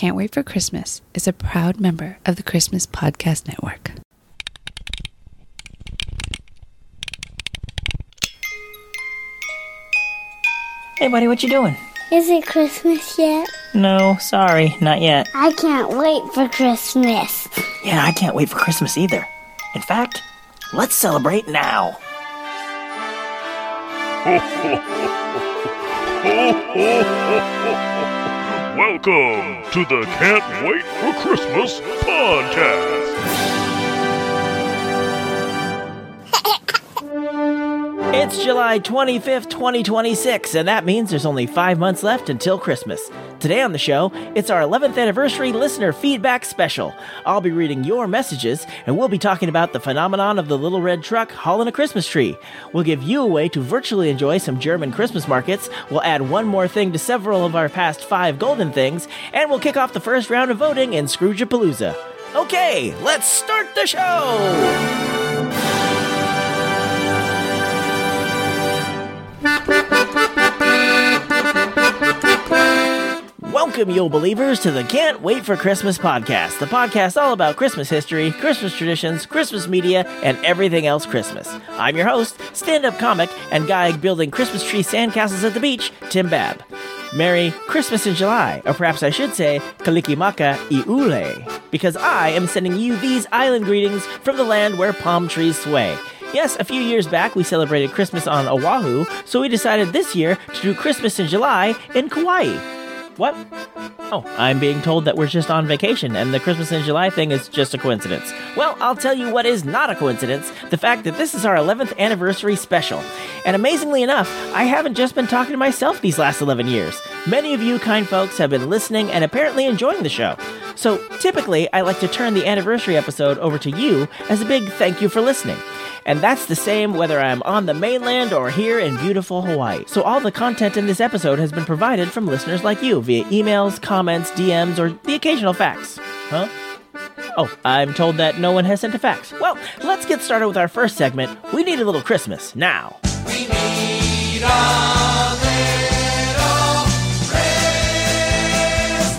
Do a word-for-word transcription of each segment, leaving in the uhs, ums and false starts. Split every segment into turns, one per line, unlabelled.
Can't Wait for Christmas is a proud member of the Christmas Podcast Network.
Hey, buddy, what you doing?
Is it Christmas yet?
No, sorry, not yet.
I can't wait for Christmas.
Yeah, I can't wait for Christmas either. In fact, let's celebrate now.
Welcome to the Can't Wait for Christmas podcast.
It's July twenty-fifth, twenty twenty-six, and that means there's only five months left until Christmas. Today on the show, it's our eleventh anniversary listener feedback special. I'll be reading your messages, and we'll be talking about the phenomenon of the little red truck hauling a Christmas tree. We'll give you a way to virtually enjoy some German Christmas markets, we'll add one more thing to several of our past five golden things, and we'll kick off the first round of voting in Scroogapalooza. Okay, let's start the show! Welcome, Yule Believers, to the Can't Wait for Christmas podcast, the podcast all about Christmas history, Christmas traditions, Christmas media, and everything else Christmas. I'm your host, stand-up comic, and guy building Christmas tree sandcastles at the beach, Tim Babb. Merry Christmas in July, or perhaps I should say, Kalikimaka Iule, because I am sending you these island greetings from the land where palm trees sway. Yes, a few years back we celebrated Christmas on Oahu, so we decided this year to do Christmas in July in Kauai. What? Oh, I'm being told that we're just on vacation and the Christmas in July thing is just a coincidence. Well, I'll tell you what is not a coincidence, the fact that this is our eleventh anniversary special. And amazingly enough, I haven't just been talking to myself these last eleven years. Many of you kind folks have been listening and apparently enjoying the show. So typically, I like to turn the anniversary episode over to you as a big thank you for listening. And that's the same whether I'm on the mainland or here in beautiful Hawaii. So all the content in this episode has been provided from listeners like you via emails, comments, D Ms, or the occasional fax. Huh? Oh, I'm told that no one has sent a fax. Well, let's get started with our first segment. We need a little Christmas now.
We need a little Christmas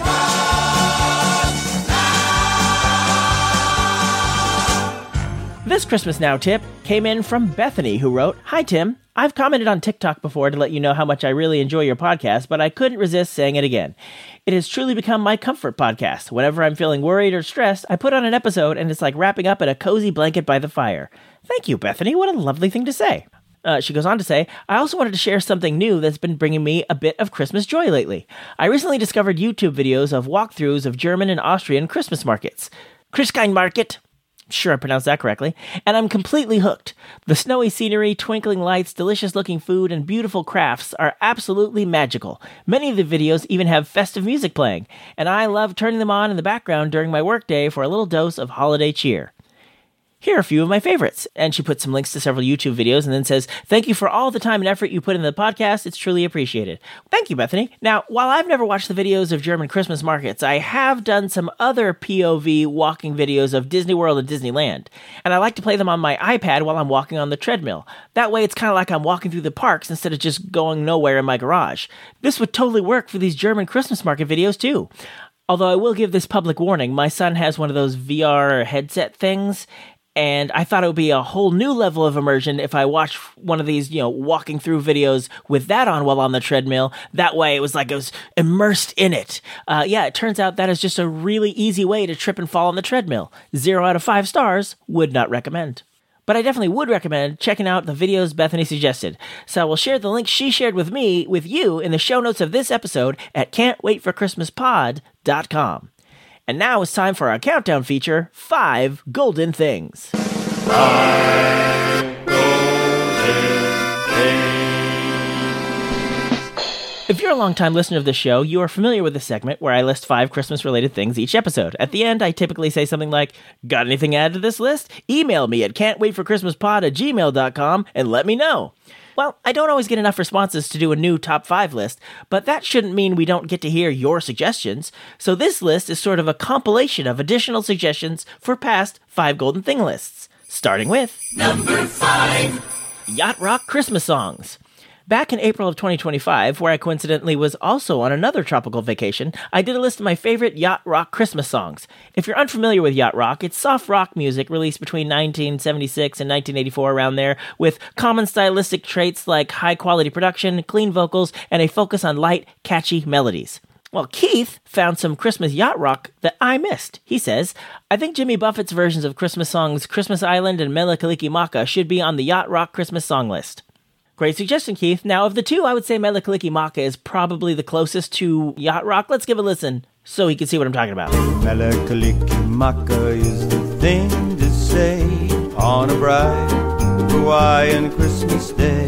now.
This Christmas Now tip came in from Bethany, who wrote, "Hi, Tim. I've commented on TikTok before to let you know how much I really enjoy your podcast, but I couldn't resist saying it again. It has truly become my comfort podcast. Whenever I'm feeling worried or stressed, I put on an episode and it's like wrapping up in a cozy blanket by the fire." Thank you, Bethany. What a lovely thing to say. Uh, she goes on to say, "I also wanted to share something new that's been bringing me a bit of Christmas joy lately. I recently discovered YouTube videos of walkthroughs of German and Austrian Christmas markets. Christkindmarket. Sure I pronounced that correctly. And I'm completely hooked. The snowy scenery, twinkling lights, delicious-looking food, and beautiful crafts are absolutely magical. Many of the videos even have festive music playing, and I love turning them on in the background during my workday for a little dose of holiday cheer. Here are a few of my favorites." And she puts some links to several YouTube videos and then says, "Thank you for all the time and effort you put into the podcast. It's truly appreciated." Thank you, Bethany. Now, while I've never watched the videos of German Christmas markets, I have done some other P O V walking videos of Disney World and Disneyland. And I like to play them on my iPad while I'm walking on the treadmill. That way it's kind of like I'm walking through the parks instead of just going nowhere in my garage. This would totally work for these German Christmas market videos too. Although I will give this public warning, my son has one of those V R headset things, and I thought it would be a whole new level of immersion if I watched one of these, you know, walking through videos with that on while on the treadmill. That way it was like I was immersed in it. Uh, yeah, it turns out that is just a really easy way to trip and fall on the treadmill. Zero out of five stars, would not recommend. But I definitely would recommend checking out the videos Bethany suggested. So I will share the link she shared with me with you in the show notes of this episode at can't wait for christmas pod dot com. And now it's time for our countdown feature, Five Golden Things.
Five golden things.
If you're a longtime listener of this show, you are familiar with this segment where I list five Christmas-related things each episode. At the end, I typically say something like, "Got anything to add to this list? Email me at can't wait for christmas pod at gmail dot com and let me know." Well, I don't always get enough responses to do a new top five list, but that shouldn't mean we don't get to hear your suggestions. So this list is sort of a compilation of additional suggestions for past Five Golden Thing lists. Starting with...
Number five.
Yacht Rock Christmas songs. Back in April of twenty twenty-five, where I coincidentally was also on another tropical vacation, I did a list of my favorite yacht rock Christmas songs. If you're unfamiliar with yacht rock, it's soft rock music released between nineteen seventy-six and nineteen eighty-four, around there, with common stylistic traits like high-quality production, clean vocals, and a focus on light, catchy melodies. Well, Keith found some Christmas yacht rock that I missed. He says, I think Jimmy Buffett's versions of Christmas songs Christmas Island and Mele Kalikimaka should be on the yacht rock Christmas song list. Great suggestion, Keith. Now, of the two, I would say Mele Kalikimaka is probably the closest to yacht rock. Let's give a listen so he can see what I'm talking about.
Mele Kalikimaka is the thing to say on a bright Hawaiian Christmas day.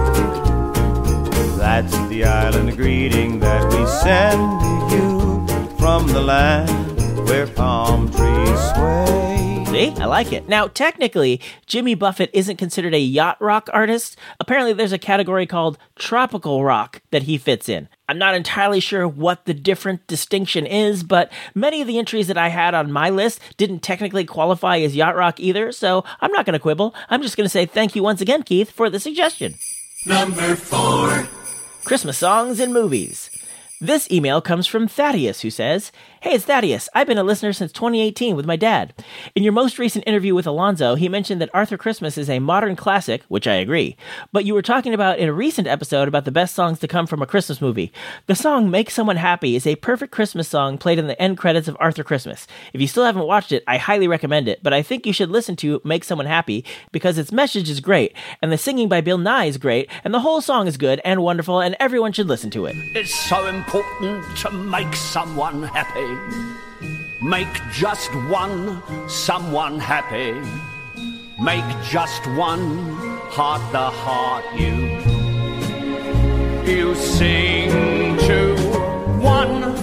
That's the island greeting that we send to you from the land where palm trees sway.
See? I like it. Now, technically, Jimmy Buffett isn't considered a yacht rock artist. Apparently, there's a category called tropical rock that he fits in. I'm not entirely sure what the different distinction is, but many of the entries that I had on my list didn't technically qualify as yacht rock either, so I'm not going to quibble. I'm just going to say thank you once again, Keith, for the suggestion.
Number four.
Christmas songs and movies. This email comes from Thaddeus, who says, Hey, it's Thaddeus. I've been a listener since twenty eighteen with my dad. In your most recent interview with Alonzo, he mentioned that Arthur Christmas is a modern classic, which I agree, but you were talking about in a recent episode about the best songs to come from a Christmas movie. The song Make Someone Happy is a perfect Christmas song played in the end credits of Arthur Christmas. If you still haven't watched it, I highly recommend it, but I think you should listen to Make Someone Happy because its message is great, and the singing by Bill Nye is great, and the whole song is good and wonderful, and everyone should listen to it.
It's so important to make someone happy. Make just one someone happy. Make just one heart the heart you. You sing to one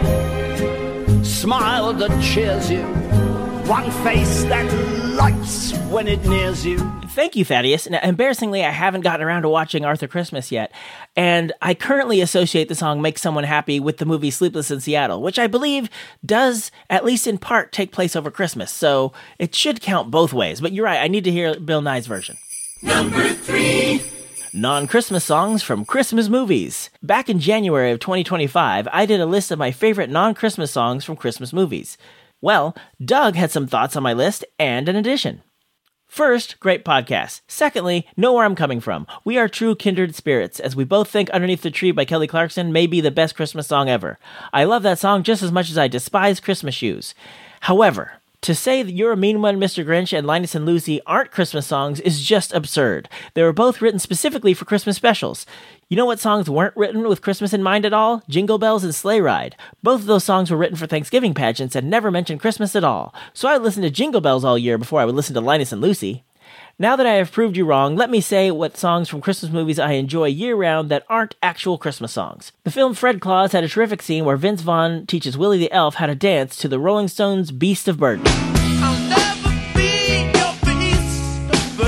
smile that cheers you. One face that lights when it nears you.
Thank you, Thaddeus. Now, embarrassingly, I haven't gotten around to watching Arthur Christmas yet, and I currently associate the song Make Someone Happy with the movie Sleepless in Seattle, which I believe does, at least in part, take place over Christmas, so it should count both ways. But you're right, I need to hear Bill Nye's version.
Number three.
Non-Christmas songs from Christmas movies. Back in January of twenty twenty-five, I did a list of my favorite non-Christmas songs from Christmas movies. Well, Doug had some thoughts on my list and an addition. First, great podcast. Secondly, know where I'm coming from. We are true kindred spirits, as we both think Underneath the Tree by Kelly Clarkson may be the best Christmas song ever. I love that song just as much as I despise Christmas shoes. However, to say that You're a Mean One, Mister Grinch and Linus and Lucy aren't Christmas songs is just absurd. They were both written specifically for Christmas specials. You know what songs weren't written with Christmas in mind at all? Jingle Bells and Sleigh Ride. Both of those songs were written for Thanksgiving pageants and never mentioned Christmas at all. So I listened to Jingle Bells all year before I would listen to Linus and Lucy. Now that I have proved you wrong, let me say what songs from Christmas movies I enjoy year-round that aren't actual Christmas songs. The film Fred Claus had a terrific scene where Vince Vaughn teaches Willie the Elf how to dance to the Rolling Stones' Beast of Burden.
I'll never be your beast of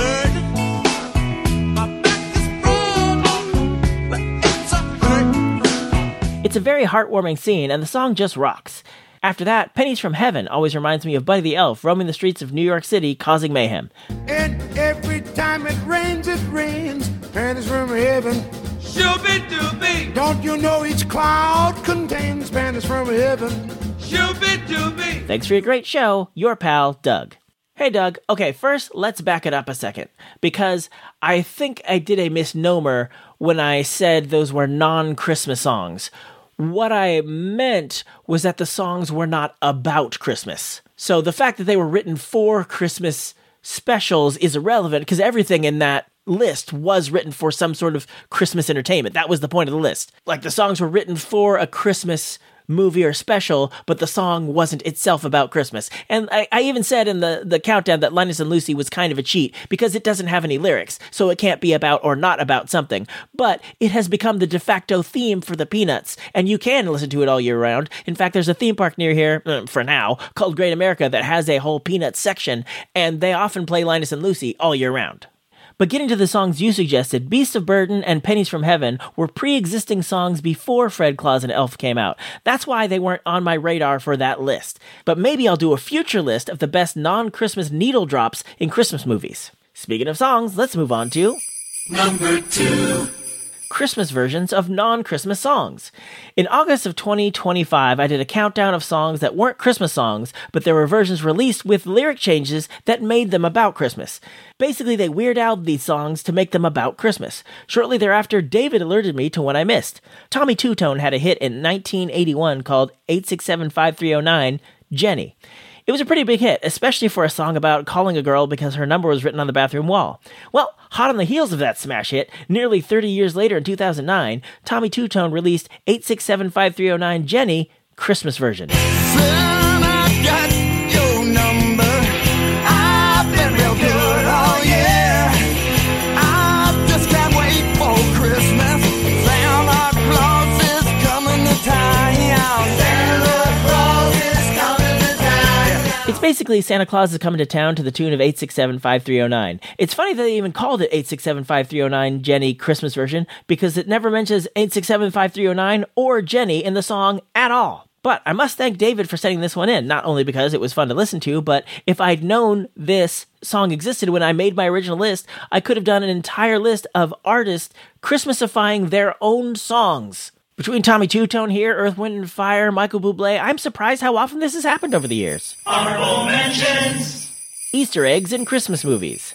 burden. My back is broad, but it's a hurt.
It's a very heartwarming scene, and the song just rocks. After that, Pennies from Heaven always reminds me of Buddy the Elf roaming the streets of New York City causing mayhem.
And every time it rains, it rains. Pennies from heaven.
Shooby-dooby,
Don't you know each cloud contains pennies from heaven?
shooby-dooby.
Thanks for your great show, your pal, Doug. Hey, Doug. Okay, first, let's back it up a second, because I think I did a misnomer when I said those were non-Christmas songs. What I meant was that the songs were not about Christmas. So the fact that they were written for Christmas specials is irrelevant because everything in that list was written for some sort of Christmas entertainment. That was the point of the list. Like the songs were written for a Christmas movie or special, but the song wasn't itself about Christmas. And I, I even said in the, the countdown that Linus and Lucy was kind of a cheat because it doesn't have any lyrics, so it can't be about or not about something. But it has become the de facto theme for the Peanuts, and you can listen to it all year round. In fact, there's a theme park near here, uh, for now, called Great America that has a whole Peanuts section, and they often play Linus and Lucy all year round. But getting to the songs you suggested, Beast of Burden and Pennies from Heaven were pre-existing songs before Fred Claus and Elf came out. That's why they weren't on my radar for that list. But maybe I'll do a future list of the best non-Christmas needle drops in Christmas movies. Speaking of songs, let's move on to...
Number two.
Christmas versions of non-Christmas songs. In August of twenty twenty-five, I did a countdown of songs that weren't Christmas songs, but there were versions released with lyric changes that made them about Christmas. Basically, they Weird Al'd these songs to make them about Christmas. Shortly thereafter, David alerted me to one I missed. Tommy Two-Tone had a hit in nineteen eighty-one called eight six seven five three oh nine, Jenny. It was a pretty big hit, especially for a song about calling a girl because her number was written on the bathroom wall. Well, hot on the heels of that smash hit, nearly thirty years later in two thousand nine, Tommy Two-Tone released eight six seven five three oh nine Jenny, Christmas version.
Son, I got your number. I've been real good, oh yeah. I just can't wait for Christmas. Santa Claus is coming to town. Santa Claus is coming to town.
It's basically Santa Claus is coming to town to the tune of eight six seven five three oh nine. It's funny that they even called it eight six seven five three oh nine Jenny Christmas version because it never mentions eight six seven five three oh nine or Jenny in the song at all. But I must thank David for sending this one in, not only because it was fun to listen to, but if I'd known this song existed when I made my original list, I could have done an entire list of artists Christmasifying their own songs. Between Tommy Two-Tone here, Earth, Wind and Fire, Michael Bublé, I'm surprised how often this has happened over the years.
Honorable mentions.
Easter eggs in Christmas movies.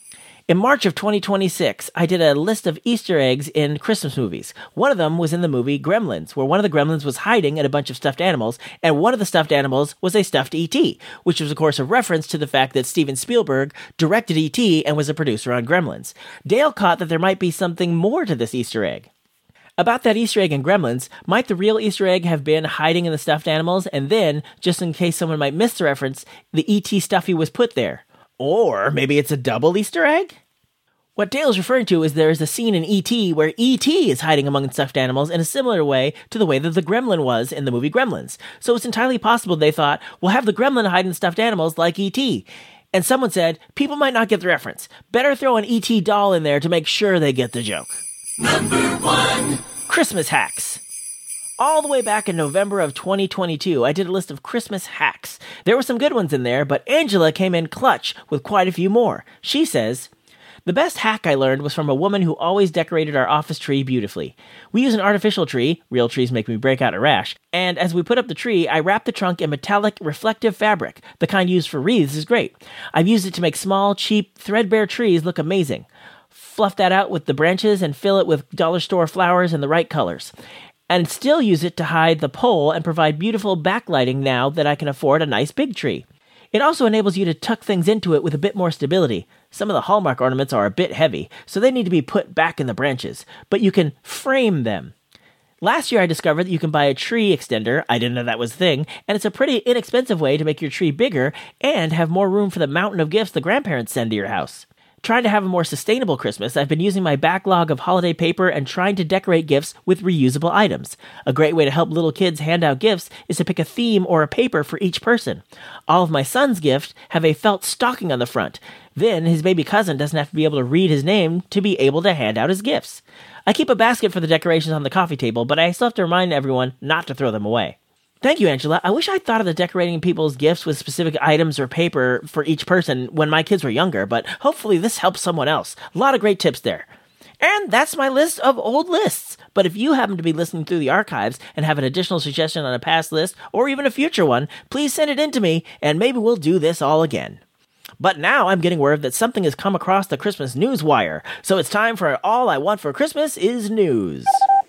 In March of twenty twenty-six, I did a list of Easter eggs in Christmas movies. One of them was in the movie Gremlins, where one of the gremlins was hiding at a bunch of stuffed animals, and one of the stuffed animals was a stuffed E T, which was, of course, a reference to the fact that Steven Spielberg directed E T and was a producer on Gremlins. Dale caught that there might be something more to this Easter egg. About that Easter egg in Gremlins, might the real Easter egg have been hiding in the stuffed animals, and then, just in case someone might miss the reference, the E T stuffy was put there? Or maybe it's a double Easter egg? What Dale is referring to is there is a scene in E T where E T is hiding among stuffed animals in a similar way to the way that the gremlin was in the movie Gremlins. So it's entirely possible they thought, we'll have the gremlin hide in stuffed animals like E T. And someone said, people might not get the reference. Better throw an E T doll in there to make sure they get the joke.
Number one.
Christmas hacks. All the way back in November of twenty twenty-two, I did a list of Christmas hacks. There were some good ones in there, but Angela came in clutch with quite a few more. She says, the best hack I learned was from a woman who always decorated our office tree beautifully. We use an artificial tree, real trees make me break out a rash, and as we put up the tree, I wrap the trunk in metallic reflective fabric. The kind used for wreaths is great. I've used it to make small, cheap, threadbare trees look amazing. Fluff that out with the branches and fill it with dollar store flowers in the right colors. And still use it to hide the pole and provide beautiful backlighting now that I can afford a nice big tree. It also enables you to tuck things into it with a bit more stability. Some of the Hallmark ornaments are a bit heavy, so they need to be put back in the branches, but you can frame them. Last year I discovered that you can buy a tree extender, I didn't know that was a thing, and it's a pretty inexpensive way to make your tree bigger and have more room for the mountain of gifts the grandparents send to your house. Trying to have a more sustainable Christmas, I've been using my backlog of holiday paper and trying to decorate gifts with reusable items. A great way to help little kids hand out gifts is to pick a theme or a paper for each person. All of my son's gifts have a felt stocking on the front. Then his baby cousin doesn't have to be able to read his name to be able to hand out his gifts. I keep a basket for the decorations on the coffee table, but I still have to remind everyone not to throw them away. Thank you, Angela. I wish I'd thought of the decorating people's gifts with specific items or paper for each person when my kids were younger, but hopefully this helps someone else. A lot of great tips there. And that's my list of old lists. But if you happen to be listening through the archives and have an additional suggestion on a past list or even a future one, please send it in to me and maybe we'll do this all again. But now I'm getting word that something has come across the Christmas news wire, so it's time for All I Want for Christmas is News.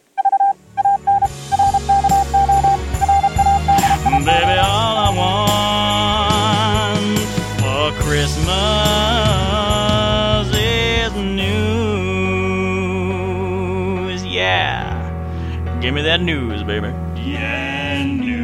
Baby, all I want for Christmas is news. Yeah. Give me that news, baby. Yeah,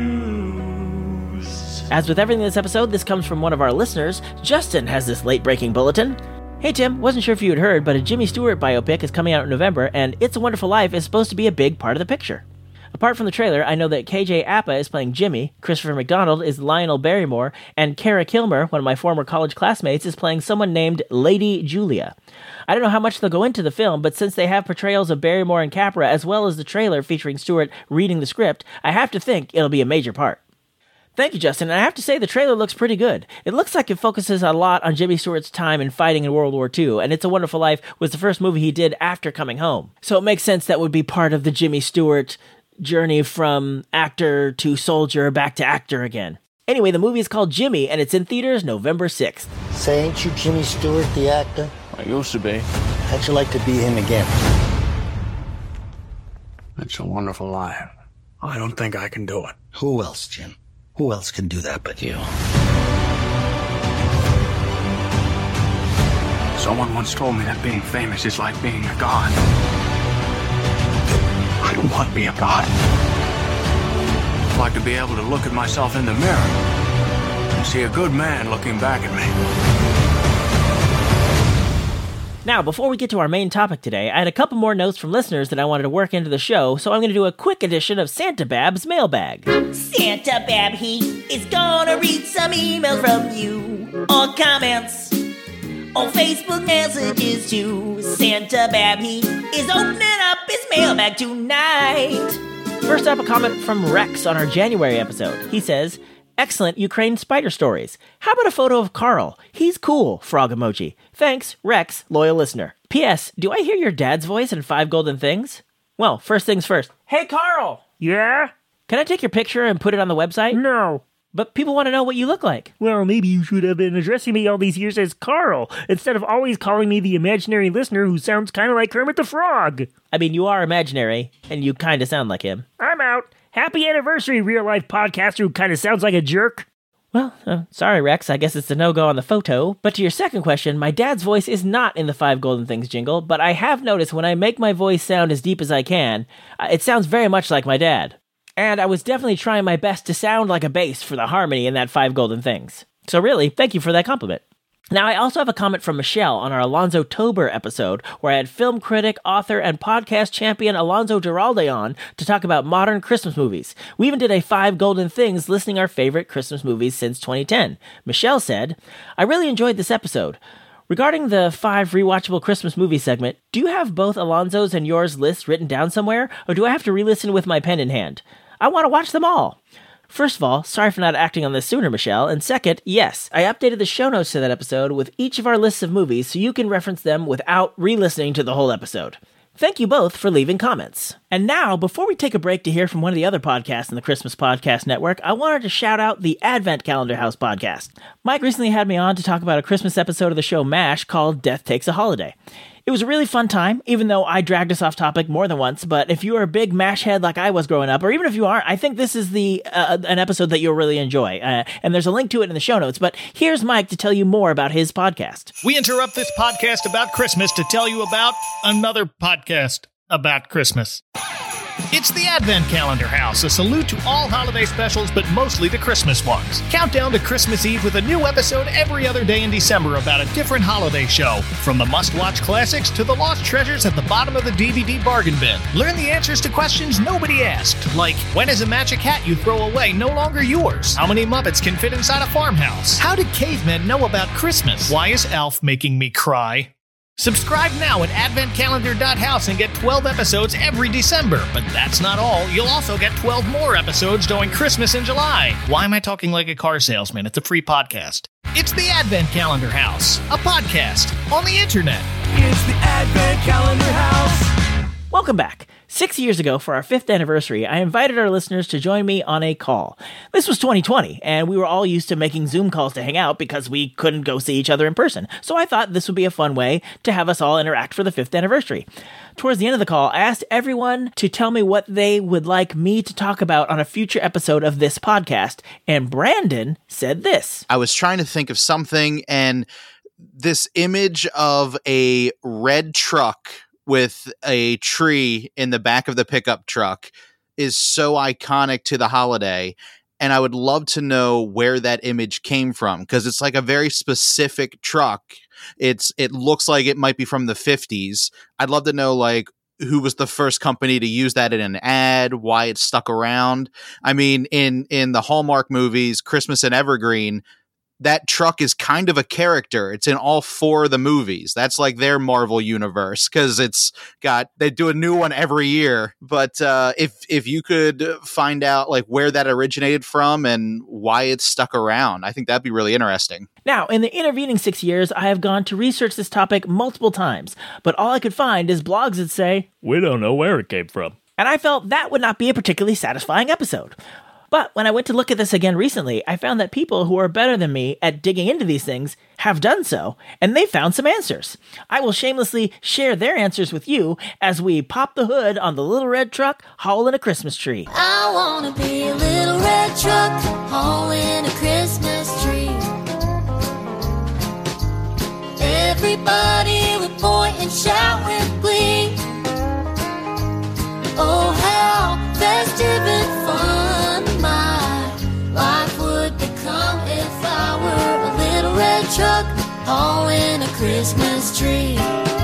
news.
As with everything in this episode, this comes from one of our listeners. Justin has this late-breaking bulletin. Hey Tim, wasn't sure if you had heard, but a Jimmy Stewart biopic is coming out in November, and It's a Wonderful Life is supposed to be a big part of the picture. Apart from the trailer, I know that K J Apa is playing Jimmy, Christopher McDonald is Lionel Barrymore, and Kara Kilmer, one of my former college classmates, is playing someone named Lady Julia. I don't know how much they'll go into the film, but since they have portrayals of Barrymore and Capra, as well as the trailer featuring Stewart reading the script, I have to think it'll be a major part. Thank you, Justin. And I have to say, the trailer looks pretty good. It looks like it focuses a lot on Jimmy Stewart's time in fighting in World War Two, and It's a Wonderful Life was the first movie he did after coming home. So it makes sense that would be part of the Jimmy Stewart journey from actor to soldier back to actor again. Anyway, the movie is called Jimmy, and it's in theaters November sixth.
Say, ain't you Jimmy Stewart, the actor?
I used to be.
How'd you like to be him again?
It's a Wonderful Life. I don't think I can do it.
Who else, Jim? Who else can do that but you?
Someone once told me that being famous is like being a god. I don't want to be a god. I'd like to be able to look at myself in the mirror and see a good man looking back at me.
Now, before we get to our main topic today, I had a couple more notes from listeners that I wanted to work into the show, so I'm going to do a quick edition of Santa Bab's mailbag.
Santa Bab, he is gonna read some emails from you, or comments, or Facebook messages too. Santa Bab, he is opening up his mailbag tonight.
First up, a comment from Rex on our January episode. He says, excellent Ukraine spider stories. How about a photo of Carl? He's cool, frog emoji. Thanks, Rex, loyal listener. P S. Do I hear your dad's voice in Five Golden Things? Well, first things first. Hey, Carl!
Yeah?
Can I take your picture and put it on the website?
No.
But people want to know what you look like.
Well, maybe you should have been addressing me all these years as Carl, instead of always calling me the imaginary listener who sounds kind of like Kermit the Frog.
I mean, you are imaginary, and you kind of sound like him.
I'm out. Happy anniversary, real-life podcaster who kind of sounds like a jerk.
Well, uh, sorry, Rex. I guess it's a no-go on the photo. But to your second question, my dad's voice is not in the Five Golden Things jingle, but I have noticed when I make my voice sound as deep as I can, uh, it sounds very much like my dad. And I was definitely trying my best to sound like a bass for the harmony in that Five Golden Things. So really, thank you for that compliment. Now, I also have a comment from Michelle on our Alonzo Tober episode, where I had film critic, author, and podcast champion Alonzo Giralde on to talk about modern Christmas movies. We even did a Five Golden Things listing our favorite Christmas movies since twenty ten. Michelle said, I really enjoyed this episode. Regarding the five rewatchable Christmas movie segment, do you have both Alonzo's and yours lists written down somewhere, or do I have to re-listen with my pen in hand? I want to watch them all. First of all, sorry for not acting on this sooner, Michelle. And second, yes, I updated the show notes to that episode with each of our lists of movies so you can reference them without re-listening to the whole episode. Thank you both for leaving comments. And now, before we take a break to hear from one of the other podcasts in the Christmas Podcast Network, I wanted to shout out the Advent Calendar House podcast. Mike recently had me on to talk about a Christmas episode of the show MASH called Death Takes a Holiday. It was a really fun time, even though I dragged us off topic more than once, but if you are a big MASH head like I was growing up, or even if you aren't, I think this is the uh, an episode that you'll really enjoy, uh, and there's a link to it in the show notes, but here's Mike to tell you more about his podcast.
We interrupt this podcast about Christmas to tell you about another podcast about Christmas. It's the Advent Calendar House, a salute to all holiday specials, but mostly the Christmas ones. Countdown to Christmas Eve with a new episode every other day in December about a different holiday show. From the must-watch classics to the lost treasures at the bottom of the D V D bargain bin. Learn the answers to questions nobody asked, like, when is a magic hat you throw away no longer yours? How many Muppets can fit inside a farmhouse? How did cavemen know about Christmas? Why is Alf making me cry? Subscribe now at advent calendar dot house and get twelve episodes every December. But that's not all. You'll also get twelve more episodes during Christmas in July. Why am I talking like a car salesman? It's a free podcast. It's the Advent Calendar House, a podcast on the internet.
It's the Advent Calendar House.
Welcome back. Six years ago, for our fifth anniversary, I invited our listeners to join me on a call. This was twenty twenty, and we were all used to making Zoom calls to hang out because we couldn't go see each other in person. So I thought this would be a fun way to have us all interact for the fifth anniversary. Towards the end of the call, I asked everyone to tell me what they would like me to talk about on a future episode of this podcast, and Brandon said this.
I was trying to think of something, and this image of a red truck with a tree in the back of the pickup truck is so iconic to the holiday. And I would love to know where that image came from, because it's like a very specific truck. It's, it looks like it might be from the fifties. I'd love to know, like, who was the first company to use that in an ad, why it stuck around. I mean, in, in the Hallmark movies, Christmas and Evergreen, that truck is kind of a character. It's in all four of the movies. That's like their Marvel universe, because it's got, they do a new one every year. But uh, if if you could find out like where that originated from and why it's stuck around, I think that'd be really interesting.
Now, in the intervening six years, I have gone to research this topic multiple times, but all I could find is blogs that say,
"We don't know where it came from."
And I felt that would not be a particularly satisfying episode. But when I went to look at this again recently, I found that people who are better than me at digging into these things have done so, and they found some answers. I will shamelessly share their answers with you as we pop the hood on the little red truck hauling a Christmas tree.
I wanna be a little red truck hauling a Christmas tree. Everybody would point and shout with glee. Oh, how festive and fun my life would become if I were a little red truck hauling a Christmas tree.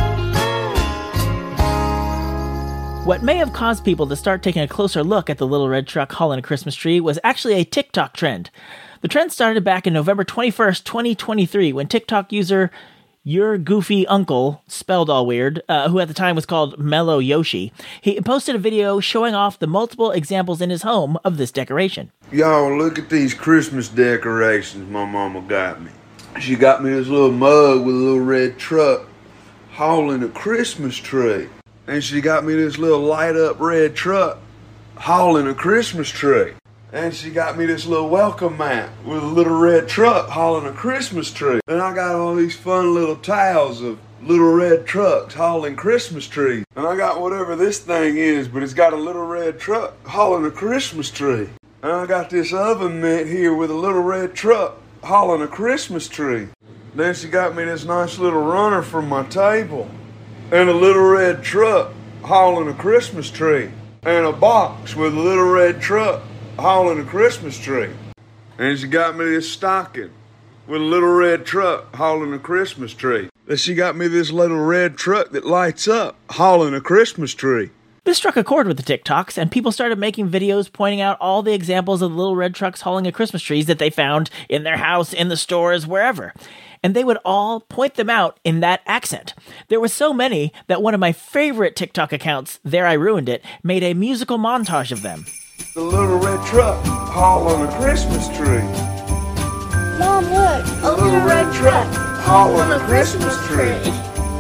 What may have caused people to start taking a closer look at the little red truck hauling a Christmas tree was actually a TikTok trend. The trend started back in November twenty-first, twenty twenty-three, when TikTok user Your Goofy Uncle, spelled all weird, uh, who at the time was called Mellow Yoshi, he posted a video showing off the multiple examples in his home of this decoration.
Y'all, look at these Christmas decorations my mama got me. She got me this little mug with a little red truck hauling a Christmas tree. And she got me this little light up red truck hauling a Christmas tree. And she got me this little welcome mat with a little red truck hauling a Christmas tree. And I got all these fun little tiles of little red trucks hauling Christmas trees. And I got whatever this thing is, but it's got a little red truck hauling a Christmas tree. And I got this oven mitt here with a little red truck hauling a Christmas tree. Then she got me this nice little runner from my table. And a little red truck hauling a Christmas tree. And a box with a little red truck hauling a Christmas tree. And she got me this stocking with a little red truck hauling a Christmas tree. Then she got me this little red truck that lights up hauling a Christmas tree.
This struck a chord with the TikToks, and people started making videos pointing out all the examples of the little red trucks hauling a Christmas trees that they found in their house, in the stores, wherever. And they would all point them out in that accent. There were so many that one of my favorite TikTok accounts, There I Ruined It, made a musical montage of them.
The little red truck hauling a Christmas tree.
Mom, look,
a little red truck hauling a Christmas tree.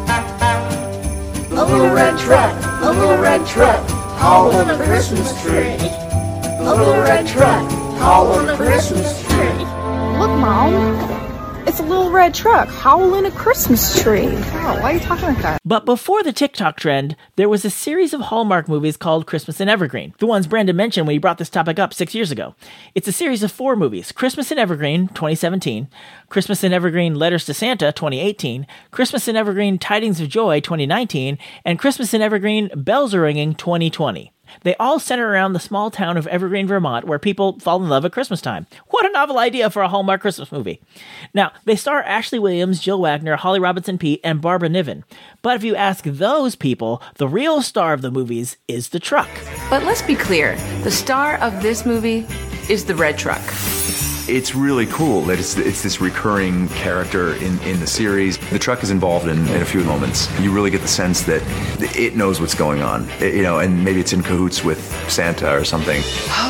A little red truck, a little red truck hauling a Christmas tree. A little red truck hauling a Christmas tree.
Look, Mom. It's a little red truck hauling a Christmas tree. Oh, why are you talking like that?
But before the TikTok trend, there was a series of Hallmark movies called Christmas in Evergreen, the ones Brandon mentioned when he brought this topic up six years ago. It's a series of four movies: Christmas in Evergreen, twenty seventeen, Christmas in Evergreen Letters to Santa, twenty eighteen, Christmas in Evergreen Tidings of Joy, twenty nineteen, and Christmas in Evergreen Bells Are Ringing, twenty twenty. They all center around the small town of Evergreen, Vermont, where people fall in love at Christmas time. What a novel idea for a Hallmark Christmas movie. Now, they star Ashley Williams, Jill Wagner, Holly Robinson Peete, and Barbara Niven. But if you ask those people, the real star of the movies is the truck.
But let's be clear, the star of this movie is the red truck.
It's really cool that it's it's this recurring character in, in the series. The truck is involved in, in a few moments. You really get the sense that it knows what's going on, it, you know, and maybe it's in cahoots with Santa or something.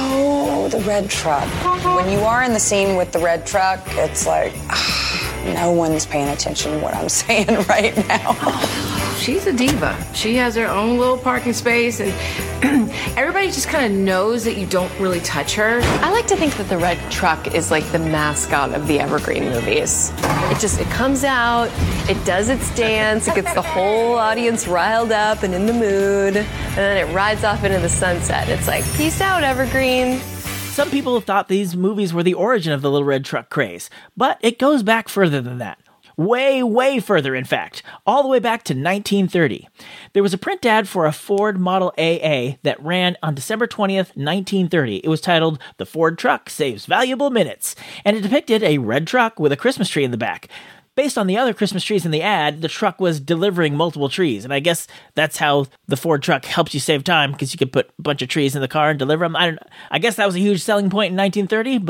Oh, the red truck. When you are in the scene with the red truck, it's like, ah, no one's paying attention to what I'm saying right now.
She's a diva. She has her own little parking space, and everybody just kind of knows that you don't really touch her.
I like to think that the red truck is like the mascot of the Evergreen movies. It just, it comes out, it does its dance, it gets the whole audience riled up and in the mood, and then it rides off into the sunset. It's like, peace out, Evergreen.
Some people have thought these movies were the origin of the little red truck craze, but it goes back further than that. Way, way further, in fact, all the way back to nineteen thirty. There was a print ad for a Ford Model A A that ran on December twentieth, nineteen thirty. It was titled, "The Ford Truck Saves Valuable Minutes," and it depicted a red truck with a Christmas tree in the back. Based on the other Christmas trees in the ad, the truck was delivering multiple trees, and I guess that's how the Ford truck helps you save time, because you could put a bunch of trees in the car and deliver them. I don't know. I guess that was a huge selling point in nineteen thirty, but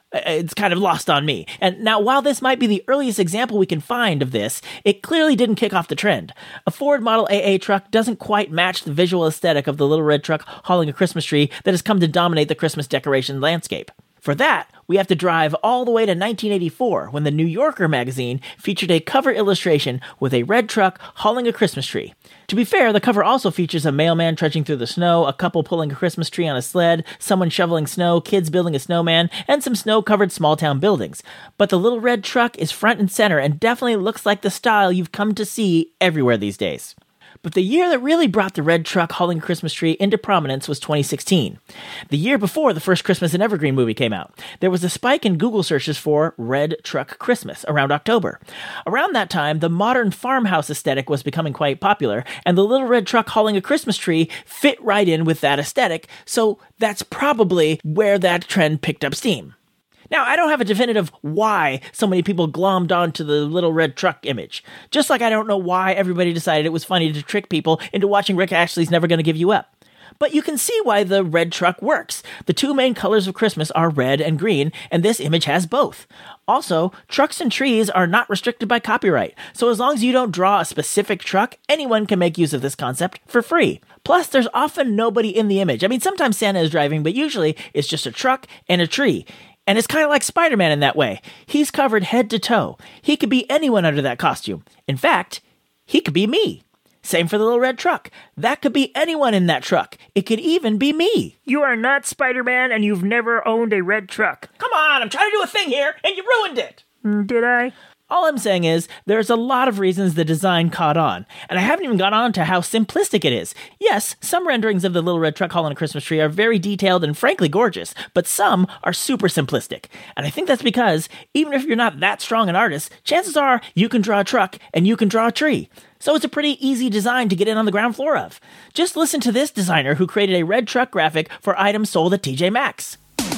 It's kind of lost on me. And now, while this might be the earliest example we can find of this, it clearly didn't kick off the trend. A Ford Model A A truck doesn't quite match the visual aesthetic of the little red truck hauling a Christmas tree that has come to dominate the Christmas decoration landscape. For that, we have to drive all the way to nineteen eighty-four, when the New Yorker magazine featured a cover illustration with a red truck hauling a Christmas tree. To be fair, the cover also features a mailman trudging through the snow, a couple pulling a Christmas tree on a sled, someone shoveling snow, kids building a snowman, and some snow-covered small-town buildings. But the little red truck is front and center and definitely looks like the style you've come to see everywhere these days. But the year that really brought the red truck hauling a Christmas tree into prominence was twenty sixteen. The year before the first Christmas in Evergreen movie came out. There was a spike in Google searches for Red Truck Christmas around October. Around that time, the modern farmhouse aesthetic was becoming quite popular, and the little red truck hauling a Christmas tree fit right in with that aesthetic, so that's probably where that trend picked up steam. Now, I don't have a definitive why so many people glommed onto the little red truck image. Just like I don't know why everybody decided it was funny to trick people into watching Rick Astley's Never Gonna Give You Up. But you can see why the red truck works. The two main colors of Christmas are red and green, and this image has both. Also, trucks and trees are not restricted by copyright, so as long as you don't draw a specific truck, anyone can make use of this concept for free. Plus, there's often nobody in the image. I mean, sometimes Santa is driving, but usually it's just a truck and a tree. And it's kind of like Spider-Man in that way. He's covered head to toe. He could be anyone under that costume. In fact, he could be me. Same for the little red truck. That could be anyone in that truck. It could even be me.
You are not Spider-Man, and you've never owned a red truck.
Come on, I'm trying to do a thing here, and you ruined it.
Did I?
All I'm saying is, there's a lot of reasons the design caught on, and I haven't even got on to how simplistic it is. Yes, some renderings of the little red truck hauling a Christmas tree are very detailed and frankly gorgeous, but some are super simplistic. And I think that's because, even if you're not that strong an artist, chances are you can draw a truck and you can draw a tree. So it's a pretty easy design to get in on the ground floor of. Just listen to this designer who created a red truck graphic for items sold at T J Maxx.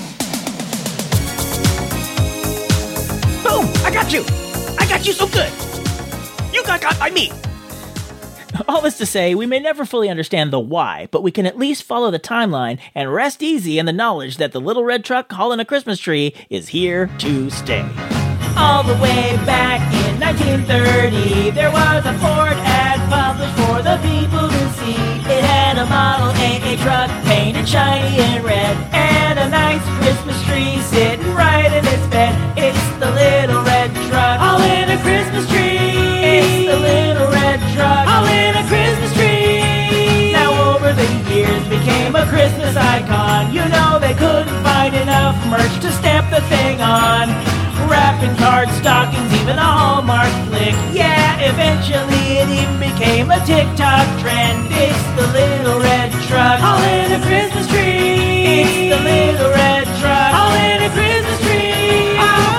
Boom! I got you! I got you so good! You got got by me! All this to say, we may never fully understand the why, but we can at least follow the timeline and rest easy in the knowledge that the little red truck hauling a Christmas tree is here to stay.
All the way back in nineteen thirty, there was a Ford ad published for the people to see. It had a Model A A truck painted shiny and red, and a nice Christmas tree sitting right in its bed. It's the little red truck, all in a Christmas tree. It's the little red truck, all in a Christmas tree. Now over the years became a Christmas icon. You know they couldn't find enough merch to stamp the thing on. Wrapping cards, stockings, even a Hallmark flick. Yeah, eventually it even became a TikTok trend. It's the little red truck, all in a Christmas tree. It's the little red truck, all in a Christmas tree.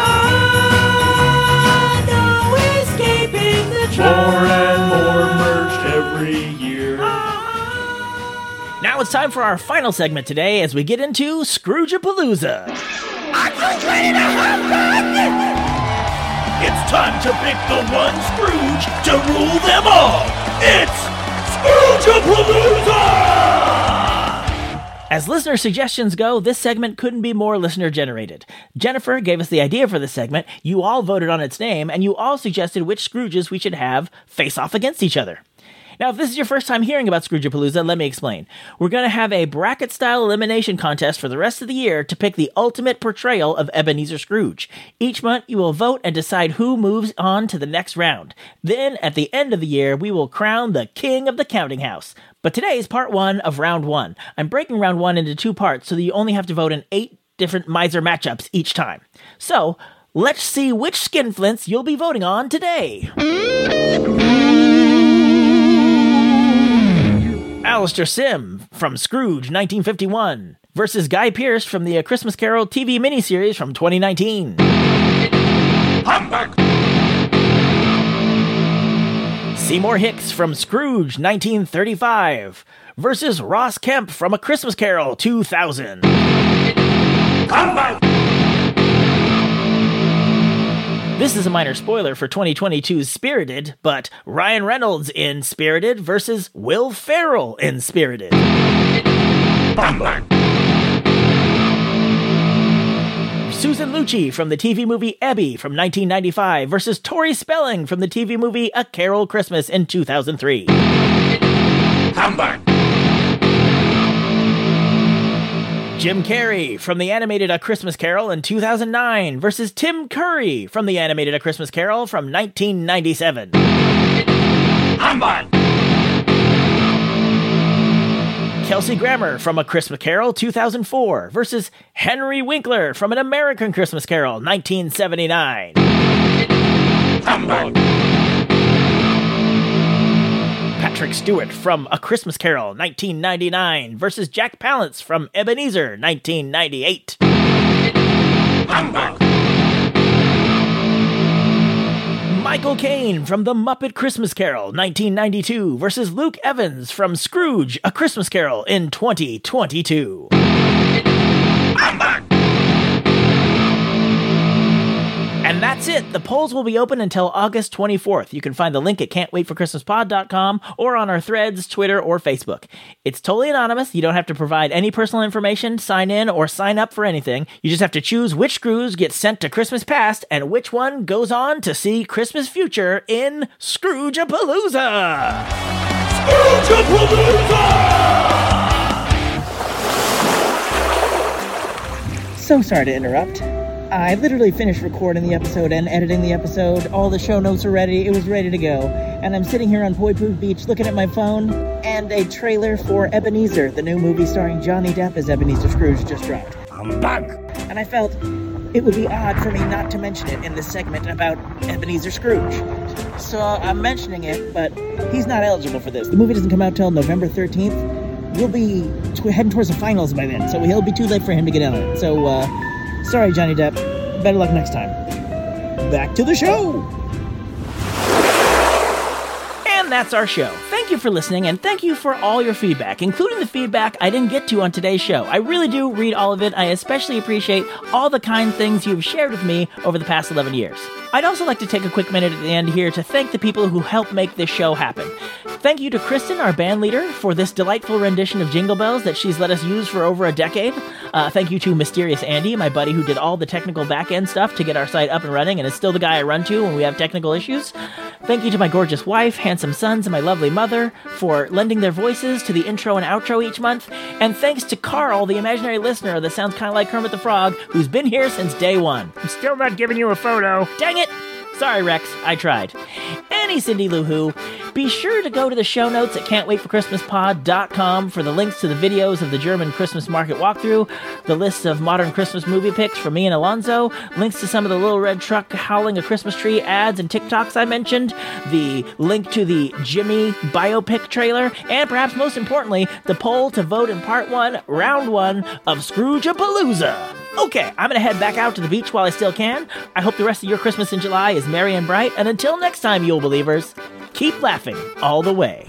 Ah, no escaping the truck.
More and more merch every year.
Now it's time for our final segment today as we get into Scrooge-a-Palooza.
I'm just ready to have fun!
It's time to pick the one Scrooge to rule them all. It's Scrooge-a-Palooza!
As listener suggestions go, this segment couldn't be more listener-generated. Jennifer gave us the idea for this segment, you all voted on its name, and you all suggested which Scrooges we should have face off against each other. Now, if this is your first time hearing about Scrooge-a-Palooza, let me explain. We're going to have a bracket-style elimination contest for the rest of the year to pick the ultimate portrayal of Ebenezer Scrooge. Each month, you will vote and decide who moves on to the next round. Then, at the end of the year, we will crown the king of the counting house. But today is part one of round one. I'm breaking round one into two parts so that you only have to vote in eight different miser matchups each time. So, let's see which skinflints you'll be voting on today. Alistair Sim from Scrooge nineteen fifty-one versus Guy Pearce from the A Christmas Carol T V miniseries from twenty nineteen.
Humbug!
Seymour Hicks from Scrooge nineteen thirty-five versus Ross Kemp from A Christmas Carol two thousand.
Humbug!
This is a minor spoiler for twenty twenty-two's Spirited, but Ryan Reynolds in Spirited versus Will Ferrell in Spirited.
Humbug!
Susan Lucci from the T V movie Ebby from nineteen ninety-five versus Tori Spelling from the T V movie A Carol Christmas in two thousand three.
Humbug!
Jim Carrey from the animated A Christmas Carol in two thousand nine versus Tim Curry from the animated A Christmas Carol from nineteen ninety-seven.
Humbug!
Kelsey Grammer from A Christmas Carol two thousand four versus Henry Winkler from An American Christmas Carol nineteen seventy-nine.
Humbug!
Patrick Stewart from A Christmas Carol nineteen ninety-nine versus Jack Palance from Ebenezer nineteen ninety-eight.
Humbug!
Michael Caine from The Muppet Christmas Carol nineteen ninety-two versus Luke Evans from Scrooge A Christmas Carol in twenty twenty-two.
Humbug!
And that's it. The polls will be open until August twenty-fourth. You can find the link at can't wait for christmas pod dot com or on our threads, Twitter, or Facebook. It's totally anonymous. You don't have to provide any personal information, sign in, or sign up for anything. You just have to choose which Scrooge gets sent to Christmas Past and which one goes on to see Christmas Future in Scrooge-a-Palooza! Scrooge-a-Palooza! So sorry to interrupt. I literally finished recording the episode and editing the episode. All the show notes are ready. It was ready to go. And I'm sitting here on Poipu Beach looking at my phone, and a trailer for Ebenezer, the new movie starring Johnny Depp as Ebenezer Scrooge, just dropped.
Humbug!
And I felt it would be odd for me not to mention it in this segment about Ebenezer Scrooge. So I'm mentioning it, but he's not eligible for this. The movie doesn't come out till November thirteenth. We'll be tw- heading towards the finals by then, so he'll be too late for him to get on it. So, uh... sorry, Johnny Depp. Better luck next time. Back to the show! And that's our show. Thank you for listening, and thank you for all your feedback, including the feedback I didn't get to on today's show. I really do read all of it. I especially appreciate all the kind things you've shared with me over the past eleven years. I'd also like to take a quick minute at the end here to thank the people who helped make this show happen. Thank you to Kristen, our band leader, for this delightful rendition of Jingle Bells that she's let us use for over a decade. Uh, thank you to Mysterious Andy, my buddy who did all the technical back-end stuff to get our site up and running and is still the guy I run to when we have technical issues. Thank you to my gorgeous wife, handsome sons, and my lovely mother for lending their voices to the intro and outro each month. And thanks to Carl, the imaginary listener that sounds kind of like Kermit the Frog, who's been here since day one.
I'm still not giving you a photo.
Dang it! Sorry, Rex, I tried. Any Cindy Lou Who, be sure to go to the show notes at can't wait for christmas pod dot com for the links to the videos of the German Christmas market walkthrough, the list of modern Christmas movie pics from me and Alonzo, links to some of the Little Red Truck Howling a Christmas Tree ads and TikToks I mentioned, the link to the Jimmy biopic trailer, and perhaps most importantly, the poll to vote in part one, round one of Scrooge-a-Palooza. Okay, I'm gonna head back out to the beach while I still can. I hope the rest of your Christmas in July is merry and bright, and until next time, Yule Believers, keep laughing all the way.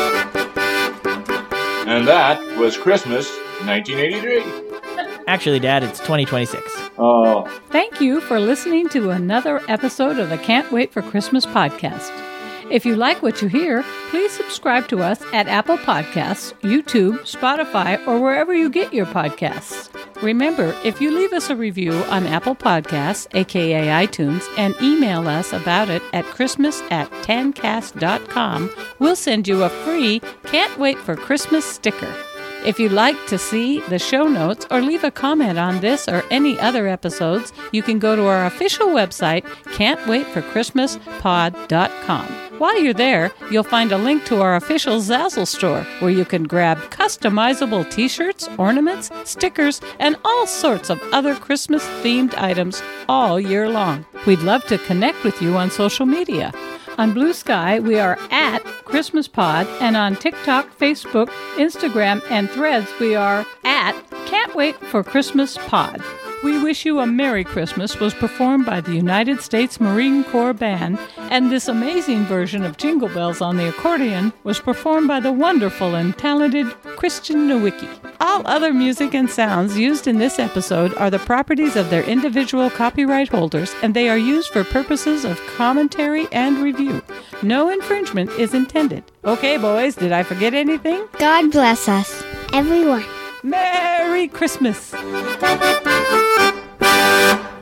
And that was Christmas nineteen eighty-three.
Actually, Dad, it's twenty twenty-six.
Oh.
Thank you for listening to another episode of the Can't Wait for Christmas podcast. If you like what you hear, please subscribe to us at Apple Podcasts, YouTube, Spotify, or wherever you get your podcasts. Remember, if you leave us a review on Apple Podcasts, aka iTunes, and email us about it at christmas at tancast dot com, we'll send you a free Can't Wait for Christmas sticker. If you'd like to see the show notes or leave a comment on this or any other episodes, you can go to our official website, can't wait for christmas pod dot com. While you're there, you'll find a link to our official Zazzle store, where you can grab customizable t-shirts, ornaments, stickers, and all sorts of other Christmas-themed items all year long. We'd love to connect with you on social media. On Blue Sky, we are at ChristmasPod, and on TikTok, Facebook, Instagram, and Threads, we are at Can't Wait for Christmas Pod. We Wish You a Merry Christmas was performed by the United States Marine Corps Band, and this amazing version of Jingle Bells on the accordion was performed by the wonderful and talented Christian Nowicki. All other music and sounds used in this episode are the properties of their individual copyright holders, and they are used for purposes of commentary and review. No infringement is intended. Okay, boys, did I forget anything?
God bless us, everyone.
Merry Christmas!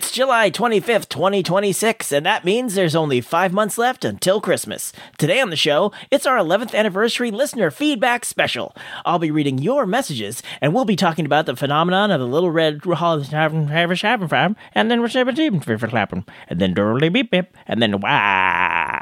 It's July twenty-fifth, twenty twenty-six, and that means there's only five months left until Christmas. Today on the show, it's our eleventh anniversary listener feedback special. I'll be reading your messages, and we'll be talking about the phenomenon of the little red holiday farm, and then we're clapping, and then doodly beep beep, and then wah.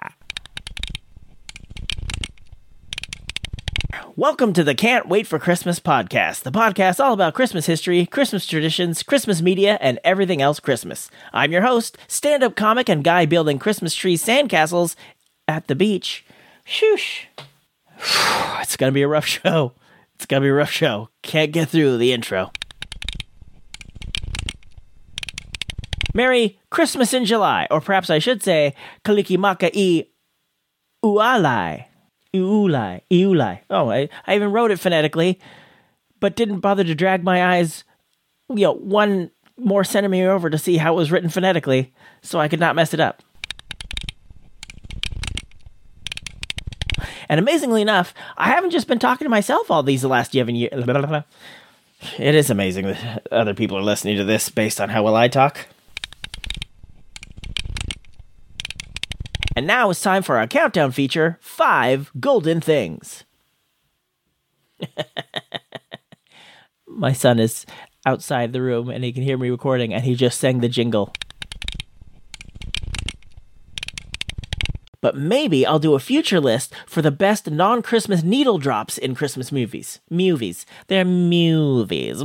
Welcome to the Can't Wait for Christmas podcast, the podcast all about Christmas history, Christmas traditions, Christmas media, and everything else Christmas. I'm your host, stand-up comic and guy building Christmas tree sandcastles at the beach. Shoosh. It's going to be a rough show. It's going to be a rough show. Can't get through the intro. Merry Christmas in July, or perhaps I should say, Kalikimaka i Ualai. Iulai, Iulai. Oh, I, I even wrote it phonetically, but didn't bother to drag my eyes, you know, one more centimeter over to see how it was written phonetically, so I could not mess it up. And amazingly enough, I haven't just been talking to myself all these last eleven years. It is amazing that other people are listening to this based on how well I talk. And now it's time for our countdown feature, Five Golden Things. My son is outside the room and he can hear me recording and he just sang the jingle. But maybe I'll do a future list for the best non-Christmas needle drops in Christmas movies. Movies. They're movies.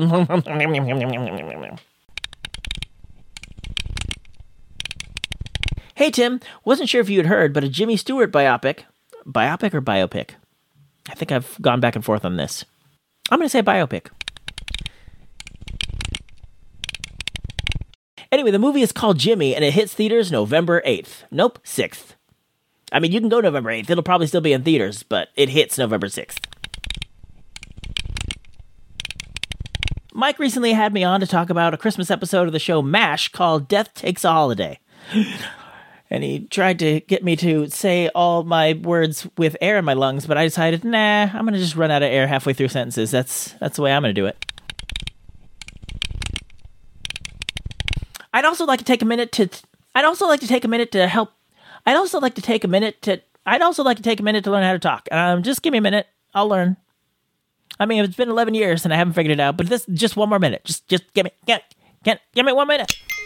Hey, Tim, wasn't sure if you had heard, but a Jimmy Stewart biopic, biopic or biopic? I think I've gone back and forth on this. I'm going to say biopic. Anyway, the movie is called Jimmy, and it hits theaters November eighth. Nope, sixth. I mean, you can go November eighth. It'll probably still be in theaters, but it hits November sixth. Mike recently had me on to talk about a Christmas episode of the show MASH called Death Takes a Holiday. And he tried to get me to say all my words with air in my lungs, but I decided, nah, I'm going to just run out of air halfway through sentences. That's that's the way I'm going to do it. I'd also like to take a minute to I'd also like to take a minute to help I'd also like to take a minute to I'd also like to take a minute to learn how to talk. Um just give me a minute. I'll learn. I mean, it's been eleven years and I haven't figured it out, but this just one more minute. Just just give me get get give me one minute.